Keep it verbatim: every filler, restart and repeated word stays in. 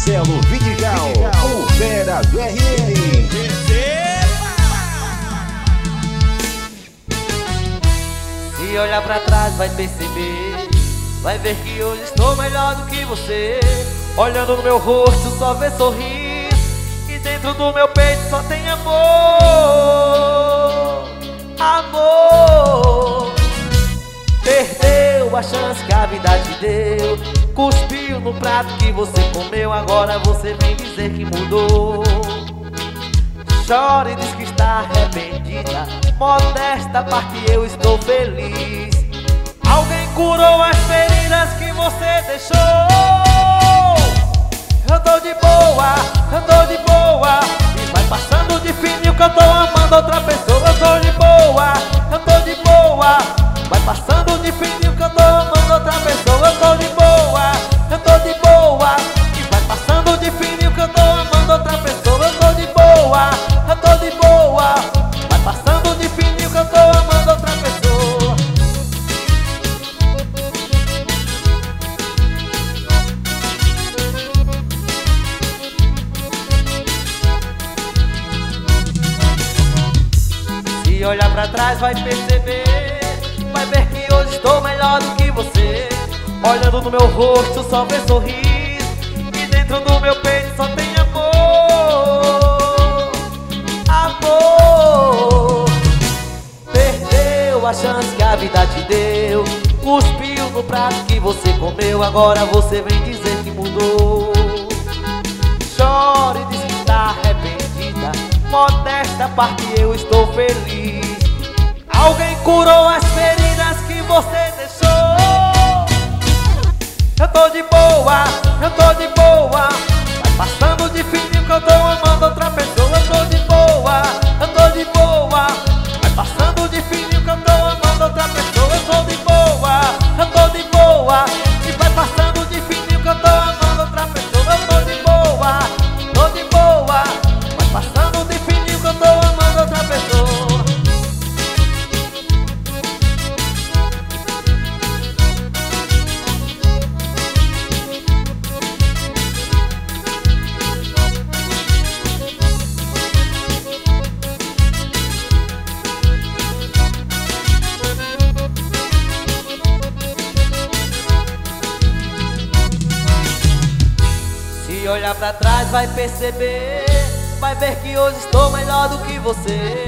Marcelo Vidigal, o Vera do R N. Se olhar pra trás vai perceber, vai ver que hoje estou melhor do que você. Olhando no meu rosto só vê sorriso, e dentro do meu peito só tem amor. Amor. Perdeu a chance que a vida te deu, cuspiu no prato que você comeu. Agora você vem dizer que mudou. Chora e diz que está arrependida, modesta parte eu estou feliz. Alguém curou as feridas que você deixou. Eu tô de boa, eu tô de boa, e vai passando de fininho que eu tô amando outra pessoa. Eu tô de boa, eu tô de boa, vai passando de fininho que eu tô amando outra pessoa. Eu tô de boa, eu tô de boa, e vai passando de fininho que eu tô amando outra pessoa. Eu tô de boa, eu tô de boa, vai passando de fininho que eu tô amando outra pessoa. Se olhar pra trás vai perceber, vai ver que hoje estou melhor do que você. Olhando no meu rosto só vê sorriso, e dentro do meu peito só tem amor. Amor. Perdeu a chance que a vida te deu, cuspiu no prato que você comeu. Agora você vem dizer que mudou. Chora e diz que está arrependida, modesta parte eu estou feliz. Alguém curou as feridas que você deixou. Eu tô de boa, eu tô de boa, vai passando de fininho que eu tô amando outra pessoa. Eu tô de boa, eu tô de boa, vai passando de fininho que eu tô amando outra pessoa. Eu tô de boa, eu tô de boa, e vai passando de fininho que eu tô amando outra pessoa. Eu tô de boa, tô de boa, vai passando de fininho que eu tô amando outra pessoa. Se olhar pra trás vai perceber, vai ver que hoje estou melhor do que você.